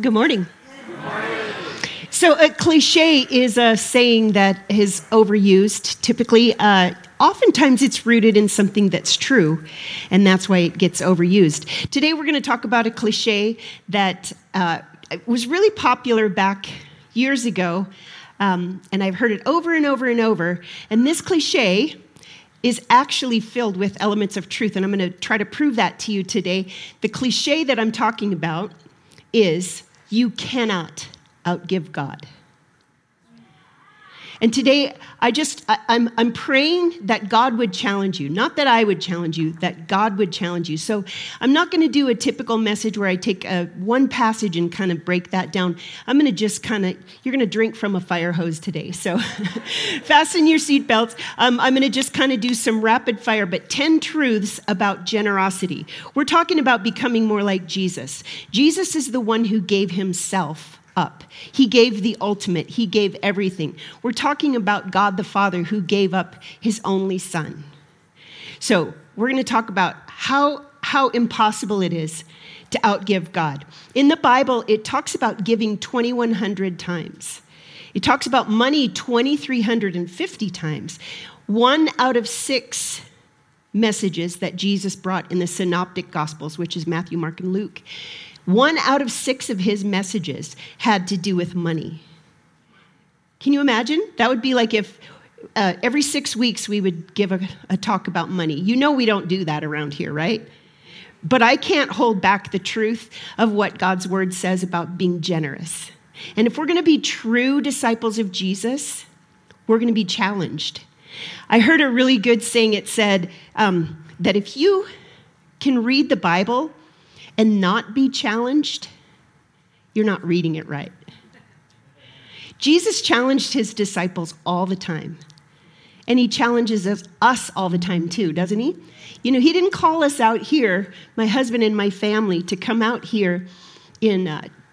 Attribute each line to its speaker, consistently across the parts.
Speaker 1: Good morning. So a cliche is a saying that is overused. Typically, oftentimes it's rooted in something that's true, and that's why it gets overused. Today we're going to talk about a cliche that was really popular back years ago, and I've heard it over and over and over. And this cliche is actually filled with elements of truth, and I'm going to try to prove that to you today. The cliche that I'm talking about is, you cannot outgive God. And today, I'm praying that God would challenge you. Not that I would challenge you, that God would challenge you. So I'm not going to do a typical message where I take one passage and kind of break that down. I'm going to just you're going to drink from a fire hose today. So fasten your seatbelts. I'm going to just kind of do some rapid fire, but 10 truths about generosity. We're talking about becoming more like Jesus. Jesus is the one who gave himself up. He gave the ultimate. He gave everything. We're talking about God the Father who gave up his only son. So we're going to talk about how impossible it is to outgive God. In the Bible, it talks about giving 2,100 times. It talks about money 2,350 times. 1 out of 6 messages that Jesus brought in the Synoptic Gospels, which is Matthew, Mark, and Luke, 1 out of 6 of his messages had to do with money. Can you imagine? That would be like if every 6 weeks we would give a talk about money. You know we don't do that around here, right? But I can't hold back the truth of what God's word says about being generous. And if we're going to be true disciples of Jesus, we're going to be challenged. I heard a really good saying. It said that if you can read the Bible and not be challenged, you're not reading it right. Jesus challenged his disciples all the time. And he challenges us all the time too, doesn't he? You know, he didn't call us out here, my husband and my family, to come out here in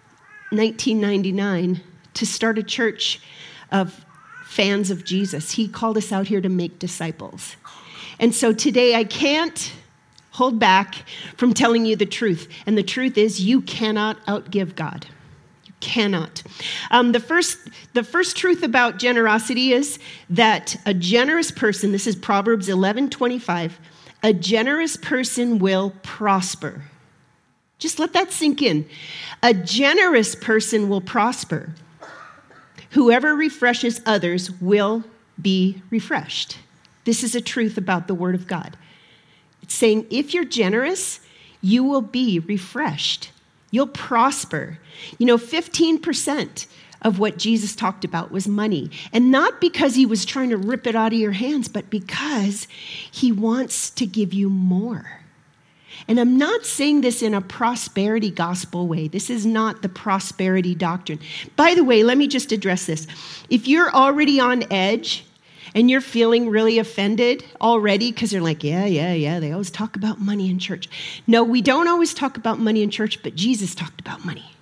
Speaker 1: 1999 to start a church of fans of Jesus. He called us out here to make disciples. And so today I can't hold back from telling you the truth. And the truth is, you cannot outgive God. You cannot. The first truth about generosity is that a generous person, this is Proverbs 11:25, a generous person will prosper. Just let that sink in. A generous person will prosper. Whoever refreshes others will be refreshed. This is a truth about the Word of God. It's saying if you're generous, you will be refreshed. You'll prosper. You know, 15% of what Jesus talked about was money. And not because he was trying to rip it out of your hands, but because he wants to give you more. And I'm not saying this in a prosperity gospel way. This is not the prosperity doctrine. By the way, let me just address this. If you're already on edge and you're feeling really offended already because you're like, yeah, they always talk about money in church. No, we don't always talk about money in church, but Jesus talked about money.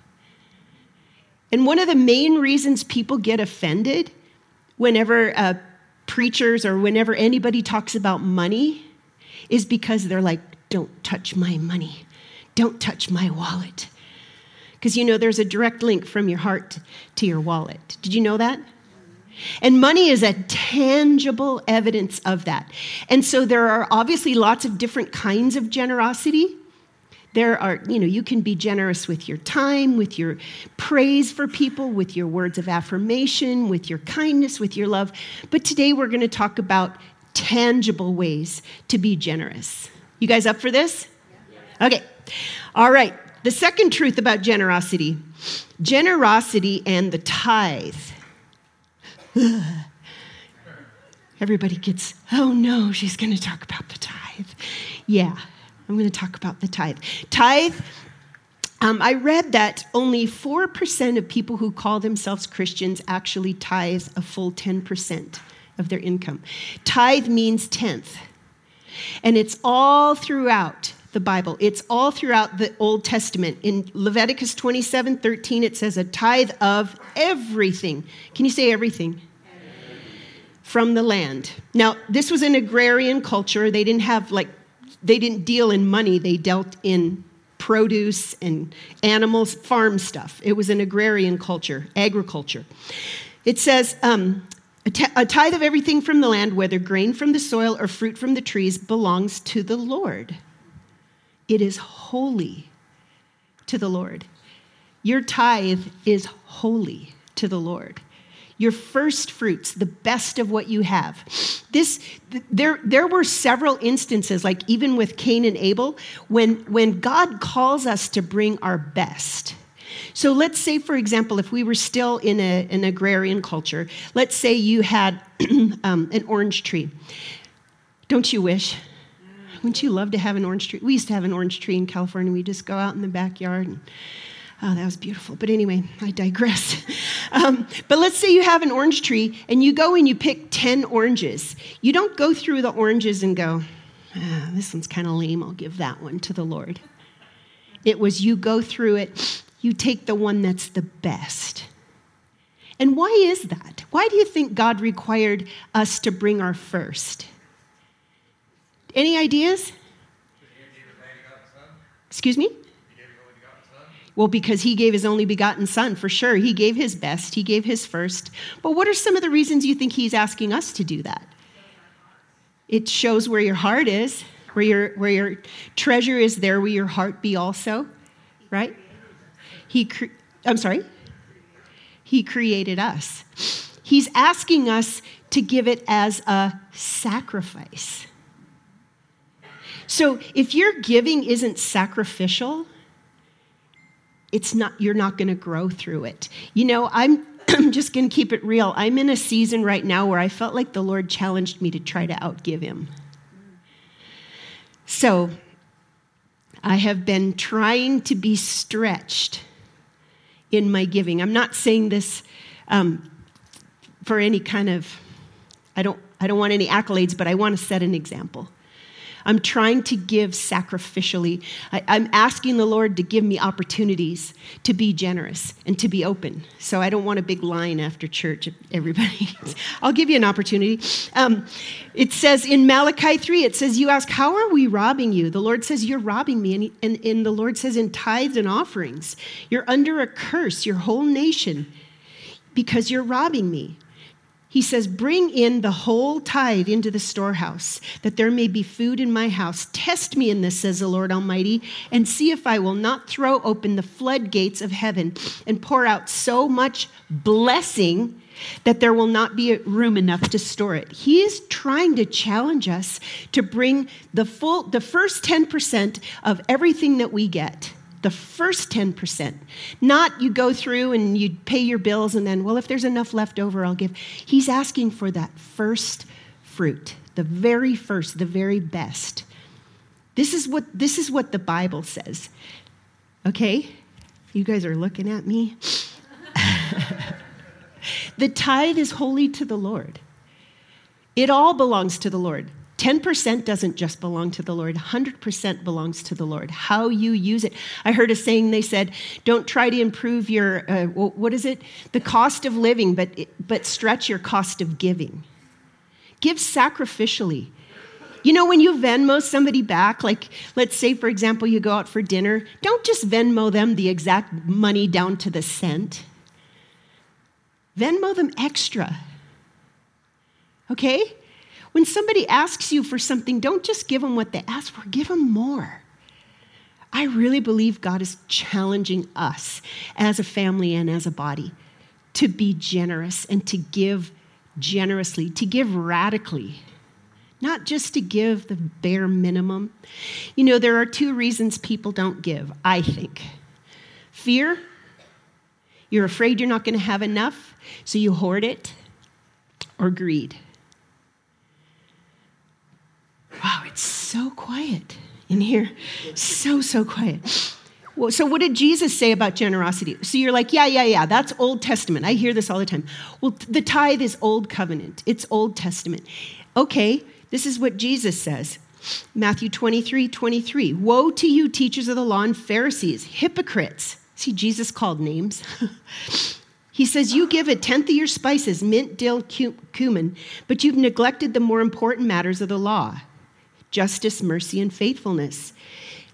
Speaker 1: And one of the main reasons people get offended whenever preachers or whenever anybody talks about money is because they're like, don't touch my money. Don't touch my wallet. Because you know there's a direct link from your heart to your wallet. Did you know that? And money is a tangible evidence of that. And so there are obviously lots of different kinds of generosity. There are, you can be generous with your time, with your praise for people, with your words of affirmation, with your kindness, with your love. But today we're going to talk about tangible ways to be generous. You guys up for this? Okay. All right. The second truth about generosity and the tithe. Everybody gets, oh no, she's going to talk about the tithe. Yeah, I'm going to talk about the tithe. Tithe, I read that only 4% of people who call themselves Christians actually tithe a full 10% of their income. Tithe means tenth. And it's all throughout the Bible. It's all throughout the Old Testament. In Leviticus 27:13, it says a tithe of everything. Can you say everything? From the land. Now, this was an agrarian culture. They didn't deal in money. They dealt in produce and animals, farm stuff. It was an agrarian culture, agriculture. It says, a tithe of everything from the land, whether grain from the soil or fruit from the trees, belongs to the Lord. It is holy to the Lord. Your tithe is holy to the Lord. Your first fruits, the best of what you have. There were several instances, like even with Cain and Abel, when God calls us to bring our best. So let's say, for example, if we were still in an agrarian culture, let's say you had an orange tree. Don't you wish? Wouldn't you love to have an orange tree? We used to have an orange tree in California. We'd just go out in the backyard and oh, that was beautiful. But anyway, I digress. But let's say you have an orange tree and you go and you pick 10 oranges. You don't go through the oranges and go, this one's kind of lame. I'll give that one to the Lord. It was you go through it. You take the one that's the best. And why is that? Why do you think God required us to bring our first? Any ideas? Excuse me? Well, because he gave his only begotten son, for sure. He gave his best. He gave his first. But what are some of the reasons you think he's asking us to do that? It shows where your heart is, where your treasure is, there will your heart be also, right? He created us. He's asking us to give it as a sacrifice. So if your giving isn't sacrificial, you're not going to grow through it. You know, I'm just going to keep it real. I'm in a season right now where I felt like the Lord challenged me to try to outgive him. So I have been trying to be stretched in my giving. I'm not saying this for any kind of, I don't want any accolades, but I want to set an example. I'm trying to give sacrificially. I'm asking the Lord to give me opportunities to be generous and to be open. So I don't want a big line after church, everybody. I'll give you an opportunity. It says in Malachi 3, it says, you ask, how are we robbing you? The Lord says, you're robbing me. And the Lord says, in tithes and offerings, you're under a curse, your whole nation, because you're robbing me. He says, bring in the whole tithe into the storehouse, that there may be food in my house. Test me in this, says the Lord Almighty, and see if I will not throw open the floodgates of heaven and pour out so much blessing that there will not be room enough to store it. He is trying to challenge us to bring the first 10% of everything that we get. The first 10%. Not you go through and you pay your bills and then, well, if there's enough left over, I'll give. He's asking for that first fruit, the very first, the very best. This is what the Bible says. Okay? You guys are looking at me. The tithe is holy to the Lord. It all belongs to the Lord. 10% doesn't just belong to the Lord. 100% belongs to the Lord. How you use it. I heard a saying, they said, don't try to improve your, the cost of living, but stretch your cost of giving. Give sacrificially. You know, when you Venmo somebody back, like let's say, for example, you go out for dinner, don't just Venmo them the exact money down to the cent. Venmo them extra. Okay? When somebody asks you for something, don't just give them what they ask for, give them more. I really believe God is challenging us as a family and as a body to be generous and to give generously, to give radically, not just to give the bare minimum. You know, there are two reasons people don't give, I think. Fear, you're afraid you're not going to have enough, so you hoard it, or greed. Wow, it's so quiet in here. So quiet. Well, so what did Jesus say about generosity? So you're like, yeah, that's Old Testament. I hear this all the time. Well, the tithe is Old Covenant. It's Old Testament. Okay, this is what Jesus says. Matthew 23:23. Woe to you, teachers of the law and Pharisees, hypocrites. See, Jesus called names. He says, you give 1/10 of your spices, mint, dill, cumin, but you've neglected the more important matters of the law. Justice, mercy, and faithfulness.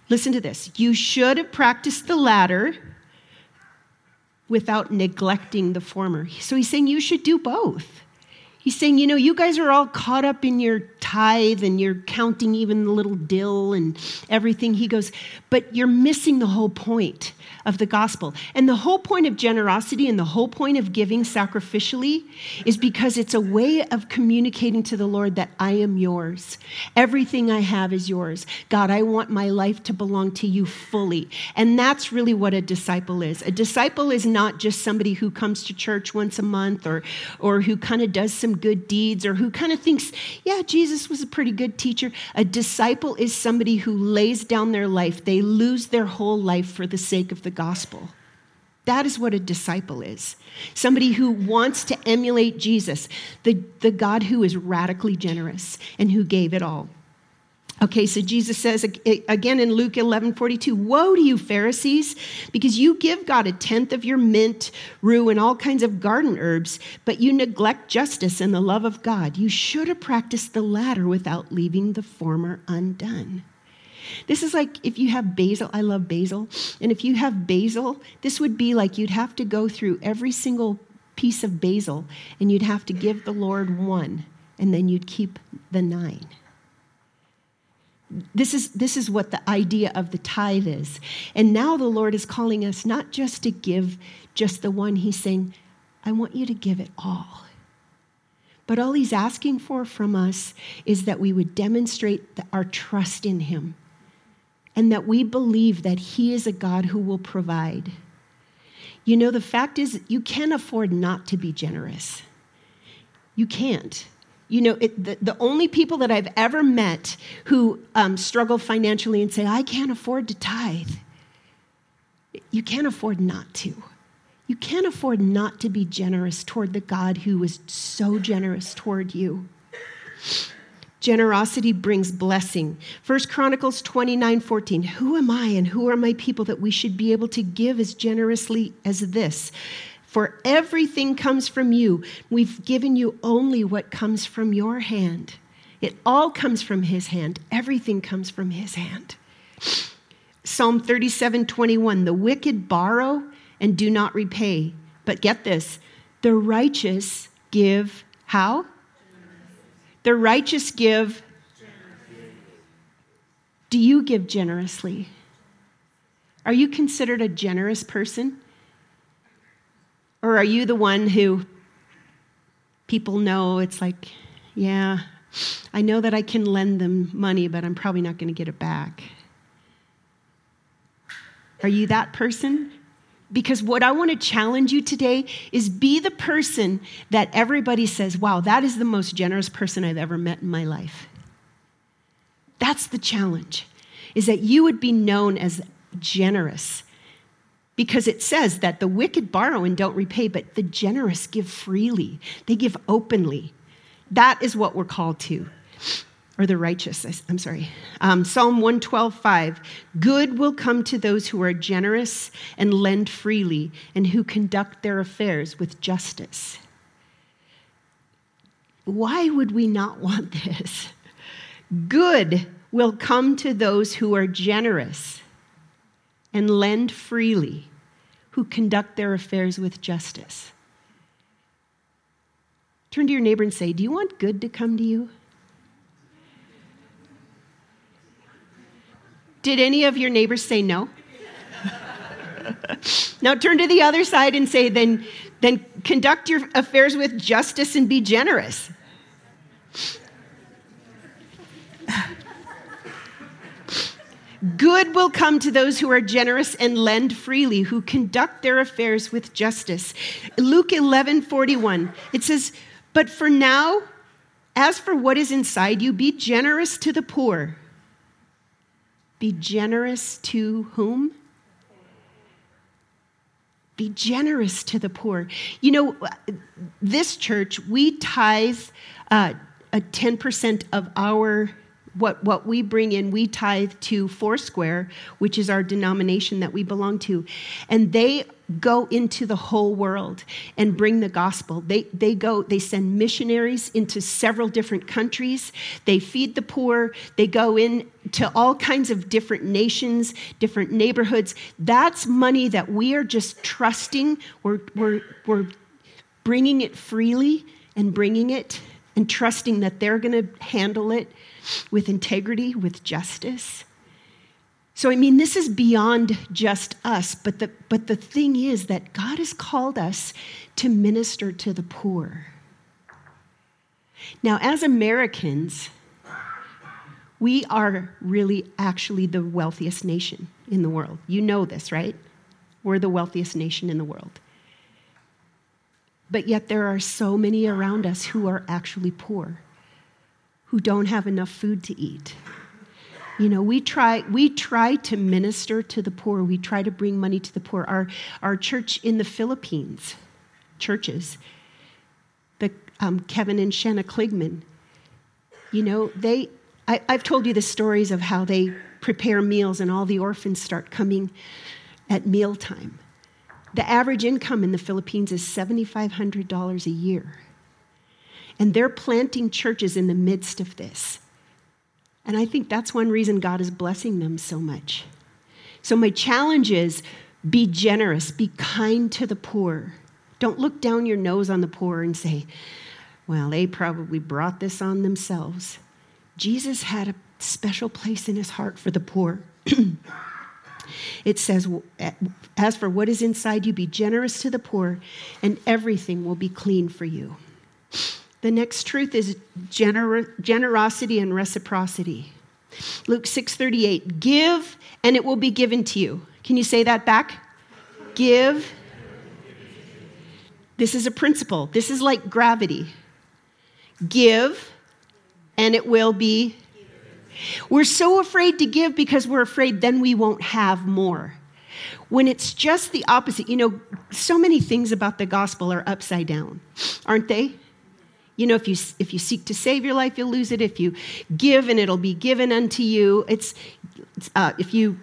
Speaker 1: Listen to this. You should have practiced the latter without neglecting the former. So he's saying you should do both. He's saying, you guys are all caught up in your tithe and you're counting even the little dill and everything. He goes, but you're missing the whole point of the gospel. And the whole point of generosity and the whole point of giving sacrificially is because it's a way of communicating to the Lord that I am yours. Everything I have is yours. God, I want my life to belong to you fully. And that's really what a disciple is. A disciple is not just somebody who comes to church once a month or who kind of does some good deeds or who kind of thinks, yeah, Jesus was a pretty good teacher. A disciple is somebody who lays down their life. They lose their whole life for the sake of the gospel. That is what a disciple is. Somebody who wants to emulate Jesus, the God who is radically generous and who gave it all. Okay, so Jesus says again in Luke 11:42, woe to you, Pharisees, because you give God 1/10 of your mint, rue, and all kinds of garden herbs, but you neglect justice and the love of God. You should have practiced the latter without leaving the former undone. This is like if you have basil. I love basil. And if you have basil, this would be like you'd have to go through every single piece of basil and you'd have to give the Lord one, and then you'd keep the 9. This is what the idea of the tithe is. And now the Lord is calling us not just to give just the one. He's saying, I want you to give it all. But all he's asking for from us is that we would demonstrate our trust in him and that we believe that he is a God who will provide. The fact is you can't afford not to be generous. You can't. The only people that I've ever met who struggle financially and say, I can't afford to tithe, you can't afford not to. You can't afford not to be generous toward the God who is so generous toward you. Generosity brings blessing. 1 Chronicles 29:14. Who am I and who are my people that we should be able to give as generously as this? For everything comes from you. We've given you only what comes from your hand. It all comes from his hand. Everything comes from his hand. Psalm 37:21. The wicked borrow and do not repay. But get this, the righteous give how? The righteous give. Do you give generously? Are you considered a generous person? Or are you the one who people know it's like, yeah, I know that I can lend them money, but I'm probably not going to get it back? Are you that person? Because what I want to challenge you today is be the person that everybody says, wow, that is the most generous person I've ever met in my life. That's the challenge, is that you would be known as generous. Because it says that the wicked borrow and don't repay, but the generous give freely. They give openly. That is what we're called to. Or the righteous, I'm sorry. Psalm 112:5. Good will come to those who are generous and lend freely and who conduct their affairs with justice. Why would we not want this? Good will come to those who are generous and lend freely, who conduct their affairs with justice. Turn to your neighbor and say, do you want good to come to you? Did any of your neighbors say no? Now turn to the other side and say, then conduct your affairs with justice and be generous. Good will come to those who are generous and lend freely, who conduct their affairs with justice. Luke 11:41, it says, but for now, as for what is inside you, be generous to the poor. Be generous to whom? Be generous to the poor. This church, we tithe a 10% of our what we bring in, we tithe to Foursquare, which is our denomination that we belong to. And they go into the whole world and bring the gospel. They send missionaries into several different countries. They feed the poor. They go in to all kinds of different nations, different neighborhoods. That's money that we are just trusting. We're bringing it freely and bringing it and trusting that they're going to handle it with integrity, with justice. So, I mean, this is beyond just us, but the thing is that God has called us to minister to the poor. Now, as Americans, we are really actually the wealthiest nation in the world. You know this, right? We're the wealthiest nation in the world. But yet there are so many around us who are actually poor, who don't have enough food to eat. You know, we try to minister to the poor. We try to bring money to the poor. Our church in the Philippines, churches, the Kevin and Shanna Kligman, you know, I've told you the stories of how they prepare meals and all the orphans start coming at mealtime. The average income in the Philippines is $7,500 a year. And they're planting churches in the midst of this. And I think that's one reason God is blessing them so much. So my challenge is be generous, be kind to the poor. Don't look down your nose on the poor and say, well, they probably brought this on themselves. Jesus had a special place in his heart for the poor. It says, as for what is inside you, be generous to the poor, and everything will be clean for you. The next truth is generosity and reciprocity. Luke 6:38, give and it will be given to you. Can you say that back? Give. This is a principle. This is like gravity. Give and it will be. We're so afraid to give because we're afraid then we won't have more. When it's just the opposite. You know, so many things about the gospel are upside down, aren't they? You know, if you seek to save your life, you'll lose it. If you give, and it'll be given unto you. If you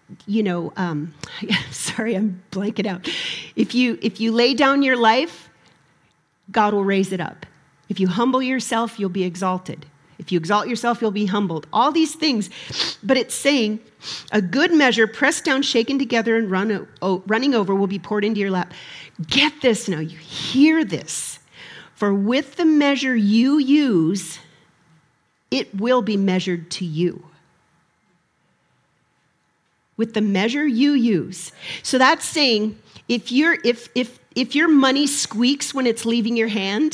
Speaker 1: sorry, I'm blanking out. If you lay down your life, God will raise it up. If you humble yourself, you'll be exalted. If you exalt yourself, you'll be humbled. All these things, but it's saying a good measure, pressed down, shaken together, and running over will be poured into your lap. Get this now, you hear this. For with the measure you use, it will be measured to you. With the measure you use. So that's saying if your money squeaks when it's leaving your hand,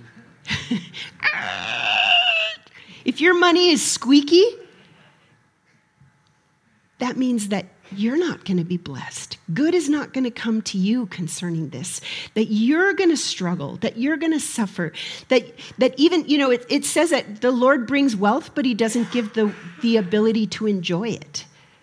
Speaker 1: if your money is squeaky, that means that you're not going to be blessed. Good is not going to come to you concerning this. That you're going to struggle, that you're going to suffer, that even, you know, it says that the Lord brings wealth, but he doesn't give the ability to enjoy it.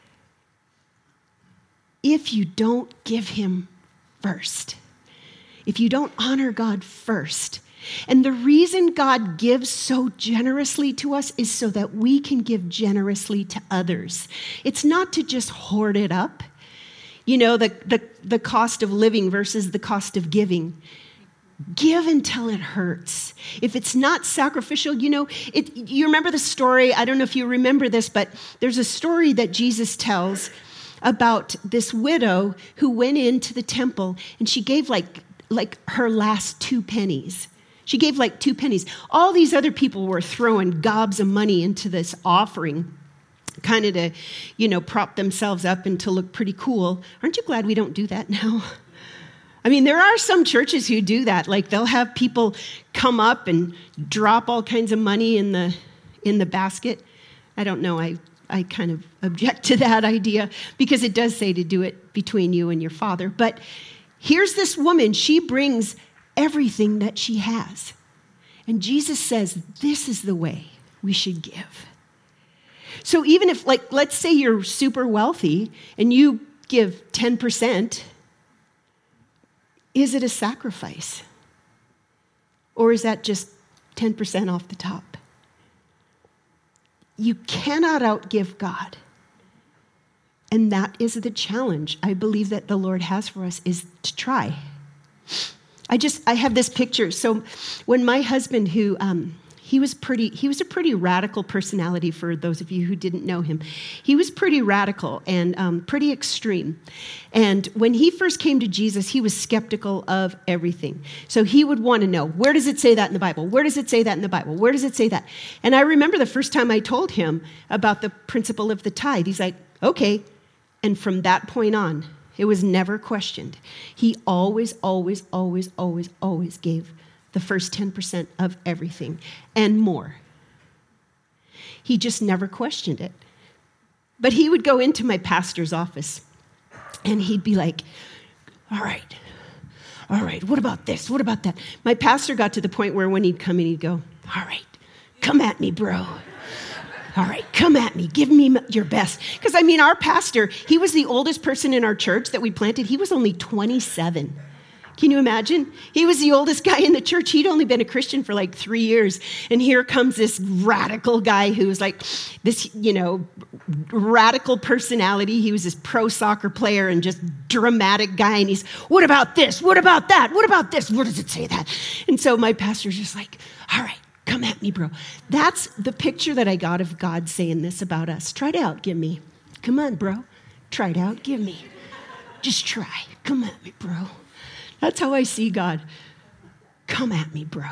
Speaker 1: If you don't give him first, if you don't honor God first. And the reason God gives so generously to us is so that we can give generously to others. It's not to just hoard it up. You know, the cost of living versus the cost of giving. Give until it hurts. If it's not sacrificial, you know, you remember the story, I don't know if you remember this, but there's a story that Jesus tells about this widow who went into the temple and she gave like her last 2 pennies. She gave like 2 pennies. All these other people were throwing gobs of money into this offering, kind of to, you know, prop themselves up and to look pretty cool. Aren't you glad we don't do that now? I mean, there are some churches who do that. Like they'll have people come up and drop all kinds of money in the basket. I don't know. I kind of object to that idea because it does say to do it between you and your Father. But here's this woman. She brings everything that she has. And Jesus says, this is the way we should give. So even if, like, let's say you're super wealthy and you give 10%, is it a sacrifice? Or is that just 10% off the top? You cannot outgive God. And that is the challenge I believe that the Lord has for us, is to try. I have this picture. So when my husband, who He was a pretty radical personality for those of you who didn't know him. He was pretty radical and pretty extreme. And when he first came to Jesus, he was skeptical of everything. So he would want to know, where does it say that in the Bible? Where does it say that in the Bible? Where does it say that? And I remember the first time I told him about the principle of the tithe. He's like, okay. And from that point on, it was never questioned. He always gave the first 10% of everything and more. He just never questioned it. But he would go into my pastor's office and he'd be like, all right, what about this? What about that? My pastor got to the point where when he'd come in, he'd go, all right, come at me, bro. All right, come at me. Give me your best. Because, our pastor, he was the oldest person in our church that we planted. He was only 27. Can you imagine? He was the oldest guy in the church. He'd only been a Christian for like 3 years. And here comes this radical guy who's like this, radical personality. He was this pro soccer player and just dramatic guy. And he's, what about this? What about that? What about this? Where does it say that? And so my pastor's just like, all right, come at me, bro. That's the picture that I got of God saying this about us. Try to outgive me. Come on, bro. Try to outgive me. Just try. Come at me, bro. That's how I see God. Come at me, bro.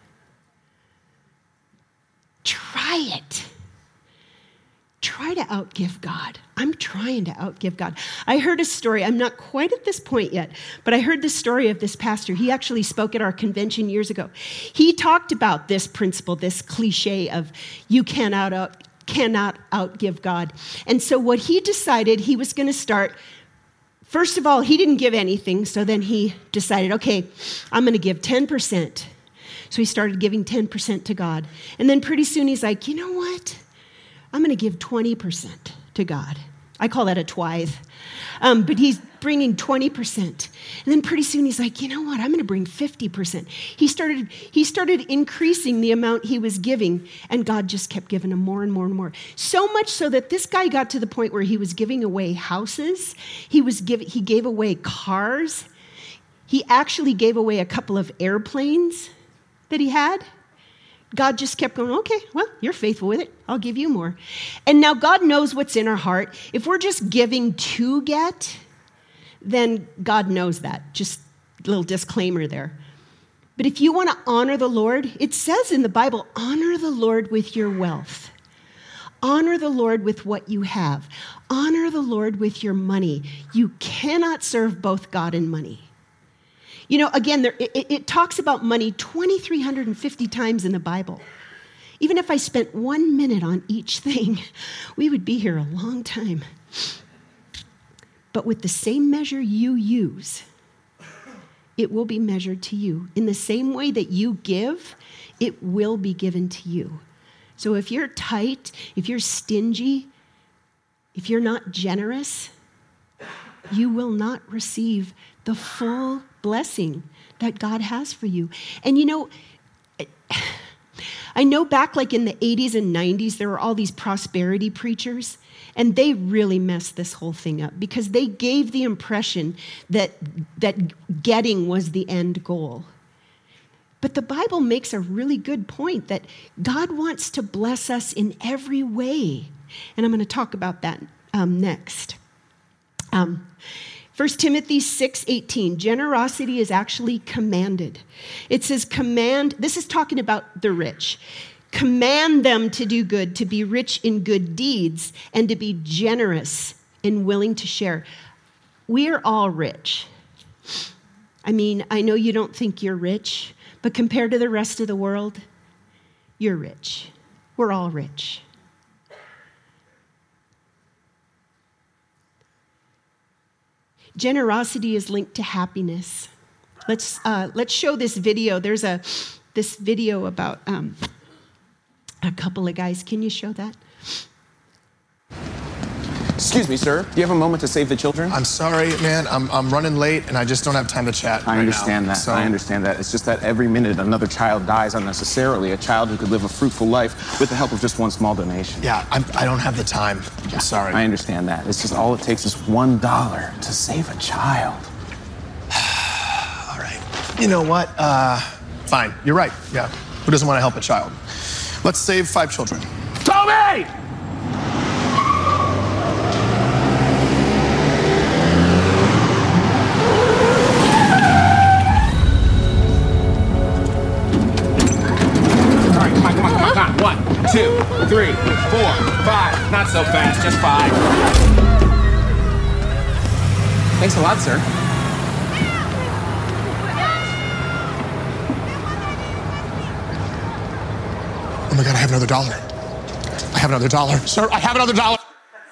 Speaker 1: Try it. Try to outgive God. I'm trying to outgive God. I heard a story. I'm not quite at this point yet, but I heard the story of this pastor. He actually spoke at our convention years ago. He talked about this principle, this cliche of you cannot outgive God. And so what he decided, he was going to start. First of all, he didn't give anything, so then he decided, okay, I'm going to give 10%. So he started giving 10% to God. And then pretty soon he's like, you know what? I'm going to give 20% to God. I call that a tithe. But he's bringing 20%. And then pretty soon he's like, you know what? I'm going to bring 50%. He started increasing the amount he was giving, and God just kept giving him more and more and more. So much so that this guy got to the point where he was giving away houses. He gave away cars. He actually gave away a couple of airplanes that he had. God just kept going, okay, well, you're faithful with it. I'll give you more. And now God knows what's in our heart. If we're just giving to get, then God knows that. Just a little disclaimer there. But if you want to honor the Lord, it says in the Bible, honor the Lord with your wealth. Honor the Lord with what you have. Honor the Lord with your money. You cannot serve both God and money. Again, it talks about money 2,350 times in the Bible. Even if I spent 1 minute on each thing, we would be here a long time. But with the same measure you use, it will be measured to you. In the same way that you give, it will be given to you. So if you're tight, if you're stingy, if you're not generous, you will not receive the full blessing that God has for you. And I know back like in the 80s and 90s, there were all these prosperity preachers, and they really messed this whole thing up because they gave the impression that getting was the end goal. But the Bible makes a really good point that God wants to bless us in every way. And I'm going to talk about that next. 1 Timothy 6:18, generosity is actually commanded. It says command, this is talking about the rich. Command them to do good, to be rich in good deeds, and to be generous and willing to share. We are all rich. I know you don't think you're rich, but compared to the rest of the world, you're rich. We're all rich. Generosity is linked to happiness. Let's show this video. There's this video about a couple of guys. Can you show that?
Speaker 2: Excuse me, sir. Do you have a moment to save the children?
Speaker 3: I'm sorry, man. I'm running late, and I just don't have time to chat.
Speaker 2: I understand that. I understand that. It's just that every minute another child dies unnecessarily, a child who could live a fruitful life with the help of just one small donation.
Speaker 3: Yeah, I don't have the time. I'm sorry.
Speaker 2: I understand that. It's just all it takes is $1 to save a child.
Speaker 3: All right. You know what? Fine. You're right. Yeah. Who doesn't want to help a child? Let's save 5 children.
Speaker 2: Toby! All right, come on. 1, 2, 3, 4, 5. Not so fast, just 5. Thanks a lot, sir.
Speaker 3: Oh my God, I have another $1. I have another $1. Sir, I have another $1.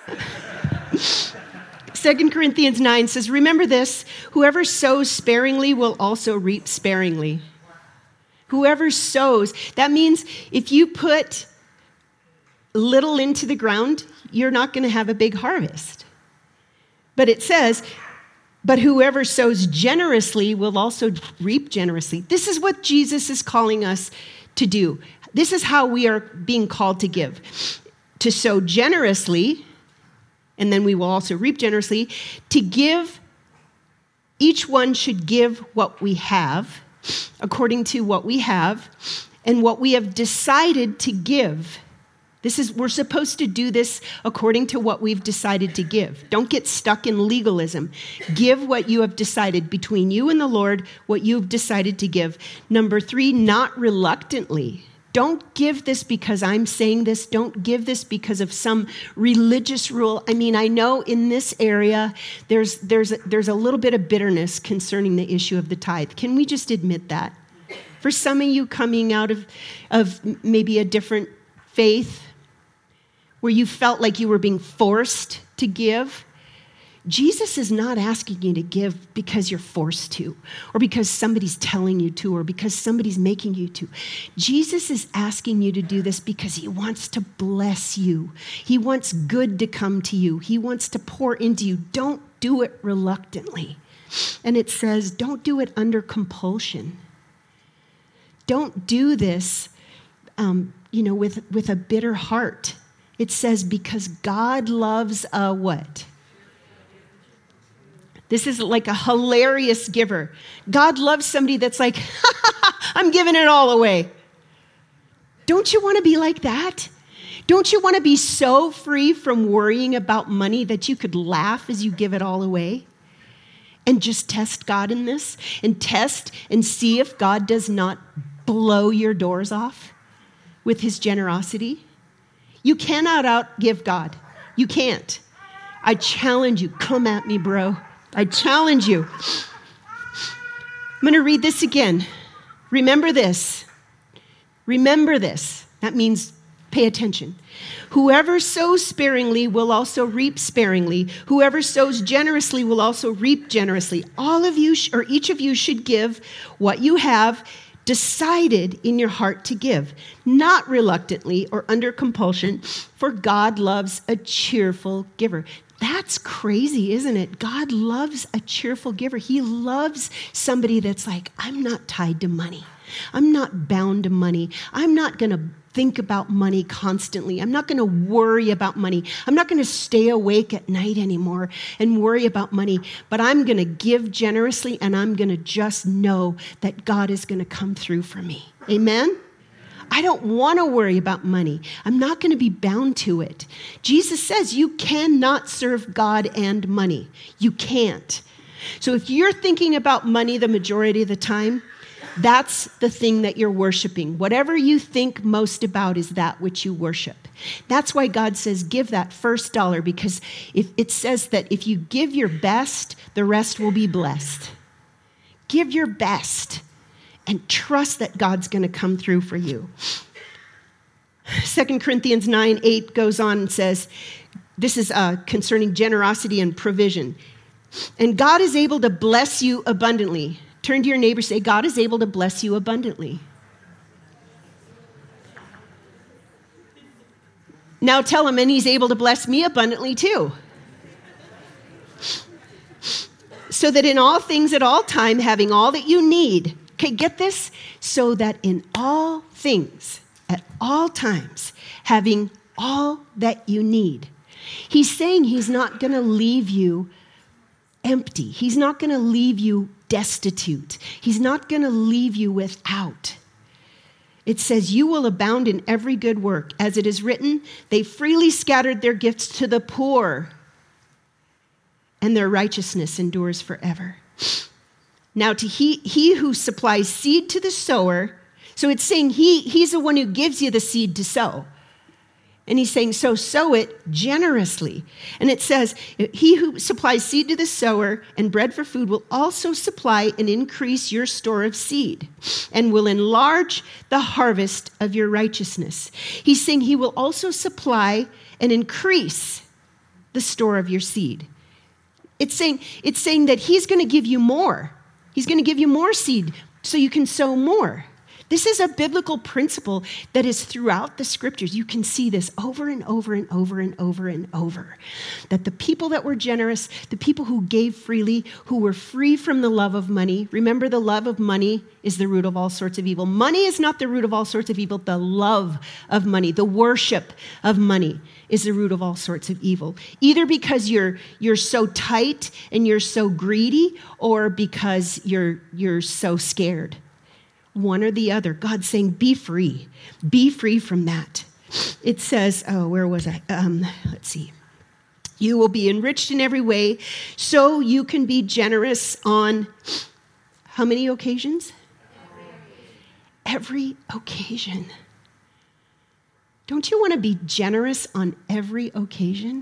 Speaker 1: 2 Corinthians 9 says, remember this, whoever sows sparingly will also reap sparingly. Whoever sows, that means if you put little into the ground, you're not going to have a big harvest. But it says, but whoever sows generously will also reap generously. This is what Jesus is calling us to do. This is how we are being called to give. To sow generously, and then we will also reap generously. To give, each one should give what we have, according to what we have, and what we have decided to give. We're supposed to do this according to what we've decided to give. Don't get stuck in legalism. Give what you have decided between you and the Lord, what you've decided to give. Number 3, not reluctantly. Don't give this because I'm saying this. Don't give this because of some religious rule. I mean, I know in this area, there's a little bit of bitterness concerning the issue of the tithe. Can we just admit that? For some of you coming out of maybe a different faith, where you felt like you were being forced to give, Jesus is not asking you to give because you're forced to, or because somebody's telling you to, or because somebody's making you to. Jesus is asking you to do this because he wants to bless you. He wants good to come to you. He wants to pour into you. Don't do it reluctantly. And it says, don't do it under compulsion. Don't do this, with a bitter heart. It says, because God loves a what? This is like a hilarious giver. God loves somebody that's like, I'm giving it all away. Don't you want to be like that? Don't you want to be so free from worrying about money that you could laugh as you give it all away? And just test God in this? And test and see if God does not blow your doors off with his generosity? You cannot outgive God. You can't. I challenge you. Come at me, bro. I challenge you. I'm going to read this again. Remember this. Remember this. That means pay attention. Whoever sows sparingly will also reap sparingly. Whoever sows generously will also reap generously. All of you, or each of you, should give what you have decided in your heart to give, not reluctantly or under compulsion, for God loves a cheerful giver. That's crazy, isn't it? God loves a cheerful giver. He loves somebody that's like, I'm not tied to money. I'm not bound to money. I'm not going to think about money constantly. I'm not going to worry about money. I'm not going to stay awake at night anymore and worry about money, but I'm going to give generously, and I'm going to just know that God is going to come through for me. Amen? I don't want to worry about money. I'm not going to be bound to it. Jesus says you cannot serve God and money. You can't. So if you're thinking about money the majority of the time, that's the thing that you're worshiping. Whatever you think most about is that which you worship. That's why God says give that first $1, because it says that if you give your best, the rest will be blessed. Give your best and trust that God's going to come through for you. 2 Corinthians 9:8 goes on and says, this is concerning generosity and provision. And God is able to bless you abundantly. Turn to your neighbor and say, God is able to bless you abundantly. Now tell him, and he's able to bless me abundantly too. So that in all things at all time, having all that you need. Okay, get this? So that in all things, at all times, having all that you need. He's saying he's not going to leave you empty. He's not going to leave you destitute. He's not going to leave you without. It says, you will abound in every good work. As it is written, they freely scattered their gifts to the poor, and their righteousness endures forever. Now, to he who supplies seed to the sower, so it's saying he's the one who gives you the seed to sow. And he's saying, so sow it generously. And it says, he who supplies seed to the sower and bread for food will also supply and increase your store of seed and will enlarge the harvest of your righteousness. He's saying he will also supply and increase the store of your seed. It's saying that he's going to give you more. He's going to give you more seed so you can sow more. This is a biblical principle that is throughout the scriptures. You can see this over and over and over and over and over. That the people that were generous, the people who gave freely, who were free from the love of money. Remember, the love of money is the root of all sorts of evil. Money is not the root of all sorts of evil. The love of money, the worship of money is the root of all sorts of evil. Either because you're so tight and you're so greedy, or because you're so scared. One or the other. God's saying, be free. Be free from that. It says, where was I? Let's see. You will be enriched in every way, so you can be generous on how many occasions? Every occasion. Don't you want to be generous on every occasion?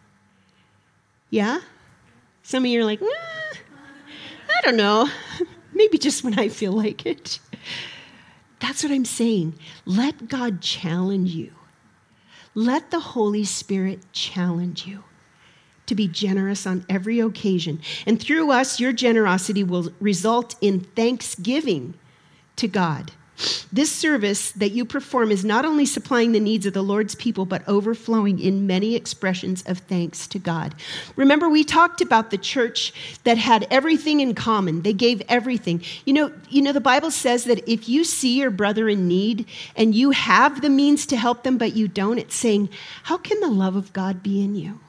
Speaker 1: Yeah? Some of you are like, I don't know. Maybe just when I feel like it. That's what I'm saying. Let God challenge you. Let the Holy Spirit challenge you to be generous on every occasion. And through us, your generosity will result in thanksgiving to God. This service that you perform is not only supplying the needs of the Lord's people, but overflowing in many expressions of thanks to God. Remember, we talked about the church that had everything in common. They gave everything. You know, the Bible says that if you see your brother in need and you have the means to help them, but you don't, it's saying, how can the love of God be in you?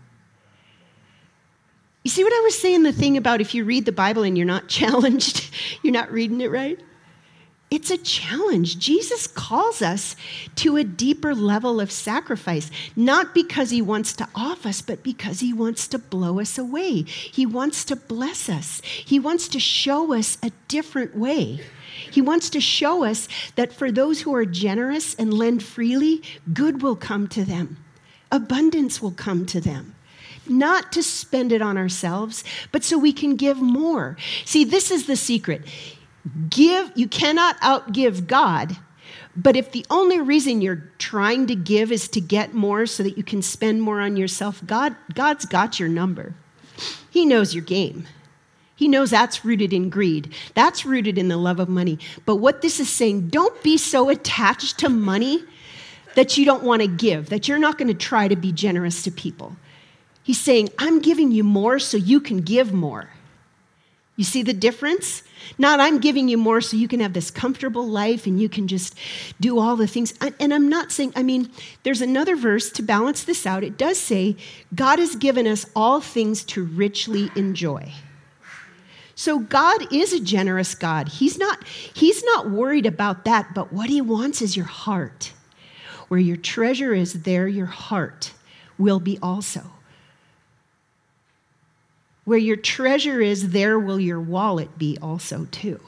Speaker 1: You see what I was saying, the thing about if you read the Bible and you're not challenged, you're not reading it right? It's a challenge. Jesus calls us to a deeper level of sacrifice, not because he wants to off us, but because he wants to blow us away. He wants to bless us. He wants to show us a different way. He wants to show us that for those who are generous and lend freely, good will come to them. Abundance will come to them. Not to spend it on ourselves, but so we can give more. See, this is the secret. You cannot outgive God, but if the only reason you're trying to give is to get more so that you can spend more on yourself, God's got your number. He knows your game. He knows that's rooted in greed. That's rooted in the love of money. But what this is saying, don't be so attached to money that you don't want to give, that you're not going to try to be generous to people. He's saying, I'm giving you more so you can give more. You see the difference? Not I'm giving you more so you can have this comfortable life and you can just do all the things. And I'm not saying, there's another verse to balance this out. It does say, God has given us all things to richly enjoy. So God is a generous God. He's not worried about that, but what he wants is your heart. Where your treasure is, there your heart will be also. Where your treasure is, there will your wallet be also too.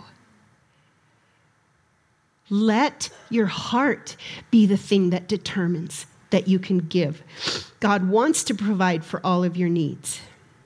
Speaker 1: Let your heart be the thing that determines that you can give. God wants to provide for all of your needs.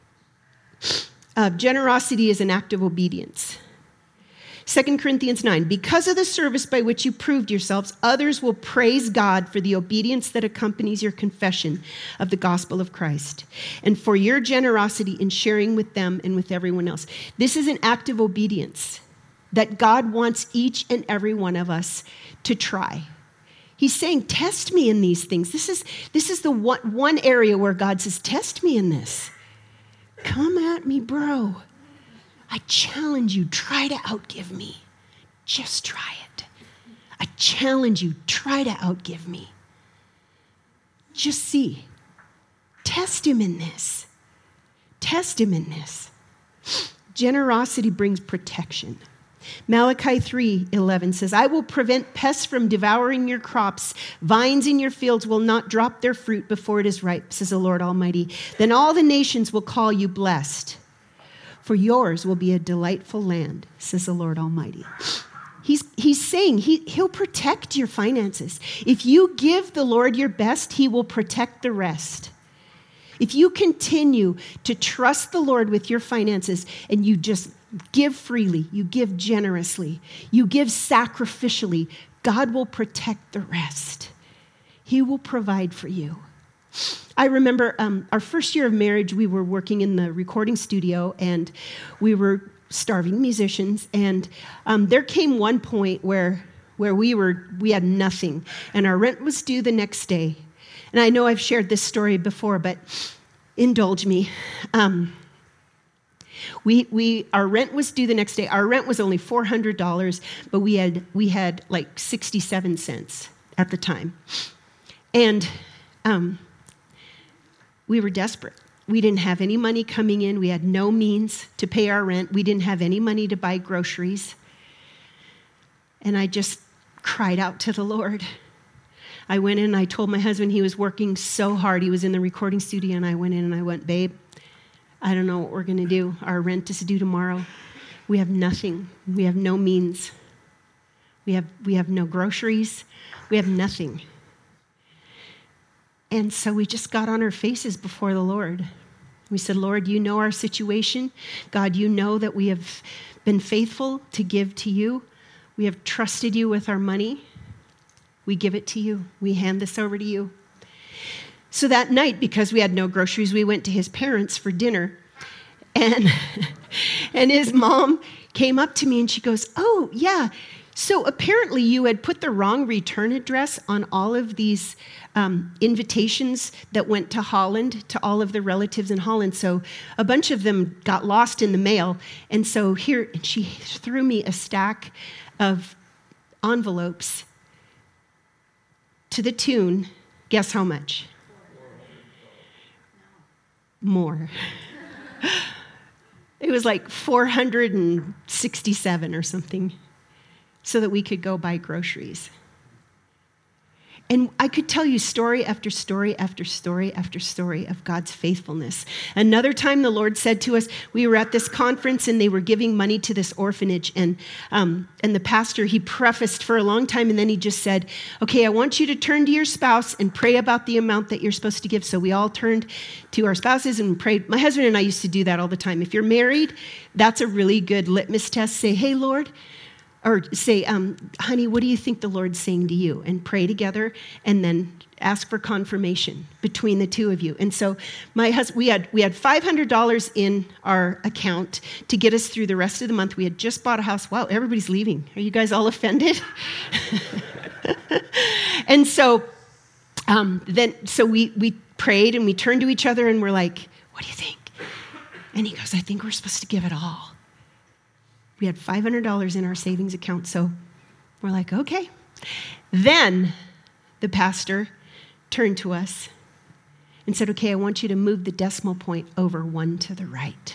Speaker 1: Generosity is an act of obedience. 2 Corinthians 9, because of the service by which you proved yourselves, others will praise God for the obedience that accompanies your confession of the gospel of Christ and for your generosity in sharing with them and with everyone else. This is an act of obedience that God wants each and every one of us to try. He's saying, test me in these things. This is the one area where God says, test me in this. Come at me, bro. I challenge you, try to outgive me. Just try it. I challenge you, try to outgive me. Just see. Test him in this. Test him in this. Generosity brings protection. Malachi 3:11 says, I will prevent pests from devouring your crops. Vines in your fields will not drop their fruit before it is ripe, says the Lord Almighty. Then all the nations will call you blessed, for yours will be a delightful land, says the Lord Almighty. He's saying he'll protect your finances. If you give the Lord your best, he will protect the rest. If you continue to trust the Lord with your finances and you just give freely, you give generously, you give sacrificially, God will protect the rest. He will provide for you. I remember our first year of marriage, we were working in the recording studio and we were starving musicians. And there came one point where we had nothing and our rent was due the next day. And I know I've shared this story before, but indulge me. Our rent was due the next day. Our rent was only $400, but we had like 67 cents at the time. And we were desperate. We didn't have any money coming in. We had no means to pay our rent. We didn't have any money to buy groceries. And I just cried out to the Lord. I went in and I told my husband he was working so hard. He was in the recording studio, and I went in and I went, babe, I don't know what we're going to do. Our rent is due tomorrow. We have nothing. We have no means. We have no groceries. We have nothing. And so we just got on our faces before the Lord. We said, Lord, you know our situation. God, you know that we have been faithful to give to you. We have trusted you with our money. We give it to you. We hand this over to you. So that night, because we had no groceries, we went to his parents for dinner. And his mom came up to me and she goes, oh, yeah. So apparently you had put the wrong return address on all of these invitations that went to Holland, to all of the relatives in Holland. So a bunch of them got lost in the mail. And so here, and she threw me a stack of envelopes to the tune, guess how much? More. It was like 467 or something, so that we could go buy groceries. And I could tell you story after story after story after story of God's faithfulness. Another time the Lord said to us, we were at this conference and they were giving money to this orphanage. And the pastor, he prefaced for a long time and then he just said, okay, I want you to turn to your spouse and pray about the amount that you're supposed to give. So we all turned to our spouses and prayed. My husband and I used to do that all the time. If you're married, that's a really good litmus test. Say, hey, Lord, or say, honey, what do you think the Lord's saying to you? And pray together and then ask for confirmation between the two of you. And so my husband, we had $500 in our account to get us through the rest of the month. We had just bought a house. Wow, everybody's leaving. Are you guys all offended? And so we prayed and we turned to each other and we're like, what do you think? And he goes, I think we're supposed to give it all. We had $500 in our savings account, so we're like, okay. Then the pastor turned to us and said, okay, I want you to move the decimal point over 1 to the right.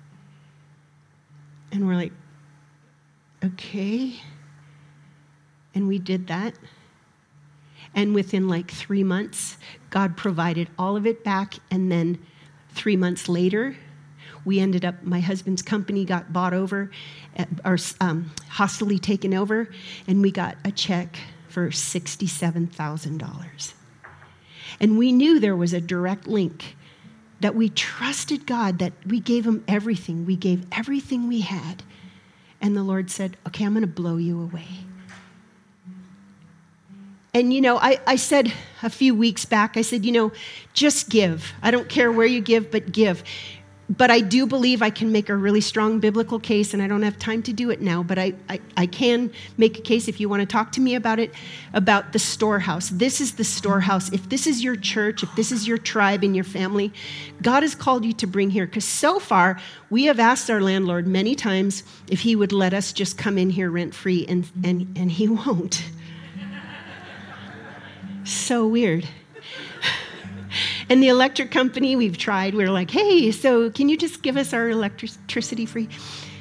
Speaker 1: And we're like, okay. And we did that. And within like 3 months, God provided all of it back. And then 3 months later, we ended up, my husband's company got bought over, or hostily taken over, and we got a check for $67,000. And we knew there was a direct link, that we trusted God, that we gave him everything. We gave everything we had. And the Lord said, okay, I'm going to blow you away. And, I said a few weeks back, I said, just give. I don't care where you give, but give. But I do believe I can make a really strong biblical case, and I don't have time to do it now, but I can make a case if you want to talk to me about it, about the storehouse. This is the storehouse. If this is your church, if this is your tribe and your family, God has called you to bring here. Because so far, we have asked our landlord many times if he would let us just come in here rent-free, and he won't. So weird. And the electric company, we've tried. We're like, hey, so can you just give us our electricity free?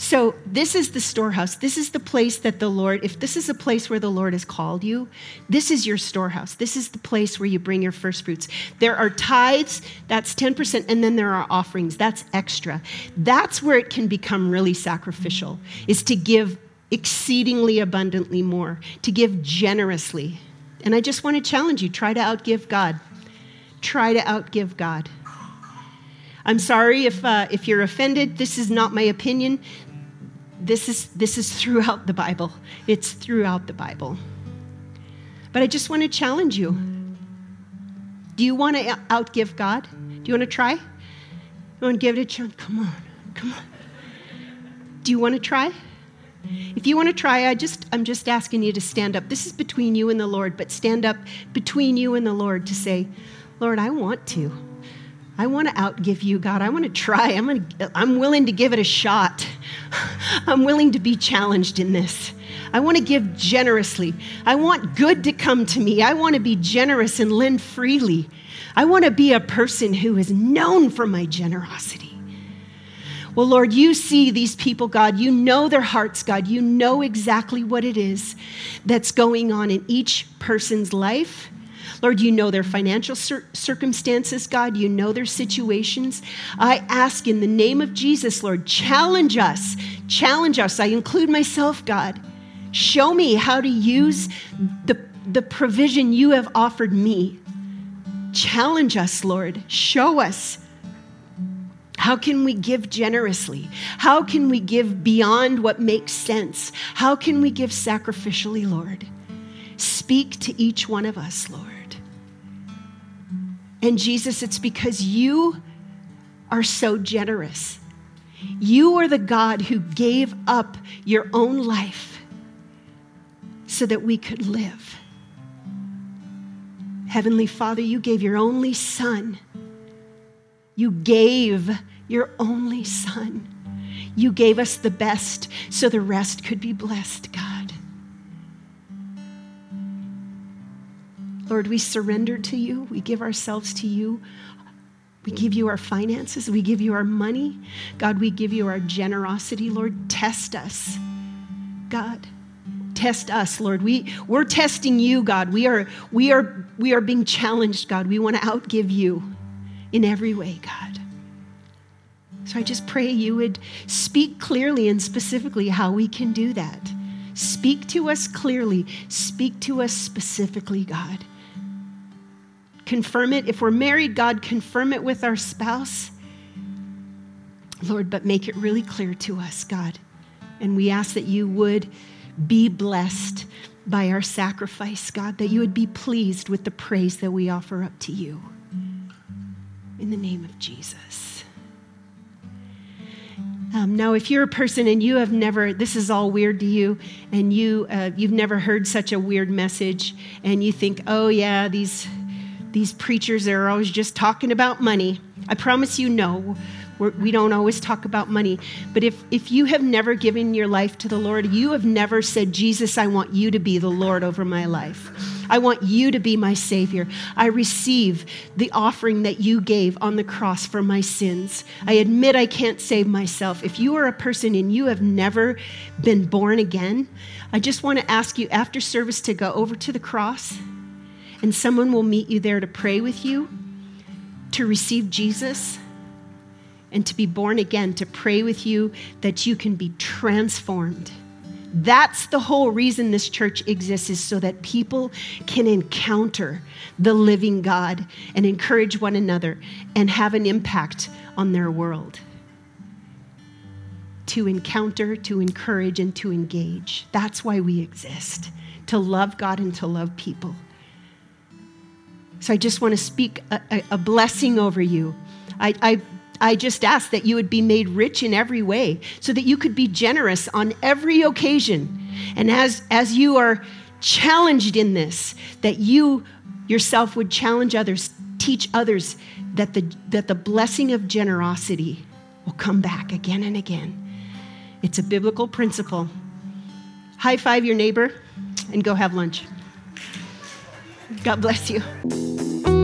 Speaker 1: So this is the storehouse. This is the place that the Lord, if this is a place where the Lord has called you, this is your storehouse. This is the place where you bring your first fruits. There are tithes, that's 10%, and then there are offerings, that's extra. That's where it can become really sacrificial, is to give exceedingly abundantly more, to give generously. And I just want to challenge you, try to outgive God. Try to outgive God. I'm sorry if you're offended. This is not my opinion. This is throughout the Bible. It's throughout the Bible. But I just want to challenge you. Do you want to outgive God? Do you want to try? You want to give it a chance? Come on. Do you want to try? If you want to try, I'm just asking you to stand up. This is between you and the Lord, but stand up between you and the Lord to say, Lord, I want to outgive you, God. I want to try. I'm willing to give it a shot. I'm willing to be challenged in this. I want to give generously. I want good to come to me. I want to be generous and lend freely. I want to be a person who is known for my generosity. Well, Lord, you see these people, God. You know their hearts, God. You know exactly what it is that's going on in each person's life. Lord, you know their financial circumstances, God. You know their situations. I ask in the name of Jesus, Lord, challenge us. Challenge us. I include myself, God. Show me how to use the provision you have offered me. Challenge us, Lord. Show us. How can we give generously? How can we give beyond what makes sense? How can we give sacrificially, Lord? Speak to each one of us, Lord. And Jesus, it's because you are so generous. You are the God who gave up your own life so that we could live. Heavenly Father, you gave your only Son. You gave your only Son. You gave us the best so the rest could be blessed, God. Lord, we surrender to you. We give ourselves to you. We give you our finances. We give you our money. God, we give you our generosity. Lord, test us. God, test us, Lord. We're testing you, God. We are being challenged, God. We want to outgive you in every way, God. So I just pray you would speak clearly and specifically how we can do that. Speak to us clearly. Speak to us specifically, God. Confirm it. If we're married, God, confirm it with our spouse. Lord, but make it really clear to us, God. And we ask that you would be blessed by our sacrifice, God, that you would be pleased with the praise that we offer up to you. In the name of Jesus. Now, if you're a person and you have never, this is all weird to you, and you've never heard such a weird message, and you think, oh yeah, these preachers are always just talking about money. I promise you, no, we don't always talk about money. But if you have never given your life to the Lord, you have never said, Jesus, I want you to be the Lord over my life. I want you to be my Savior. I receive the offering that you gave on the cross for my sins. I admit I can't save myself. If you are a person and you have never been born again, I just want to ask you after service to go over to the cross, and someone will meet you there to pray with you, to receive Jesus, and to be born again, to pray with you that you can be transformed. That's the whole reason this church exists, is so that people can encounter the living God and encourage one another and have an impact on their world. To encounter, to encourage, and to engage. That's why we exist, to love God and to love people. So I just want to speak a blessing over you. I just ask that you would be made rich in every way so that you could be generous on every occasion. And as you are challenged in this, that you yourself would challenge others, teach others that the blessing of generosity will come back again and again. It's a biblical principle. High five your neighbor and go have lunch. God bless you.